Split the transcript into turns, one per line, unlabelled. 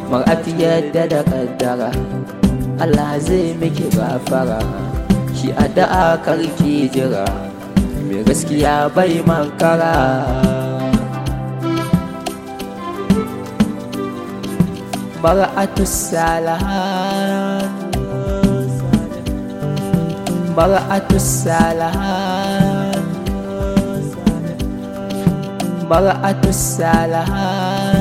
mar'atu yadda da kaddara Allah zai miki gafara shi addu'a karki jira mai gaskiya bai mankara mar'atu salahan mar'atu salahan mar'atu salahan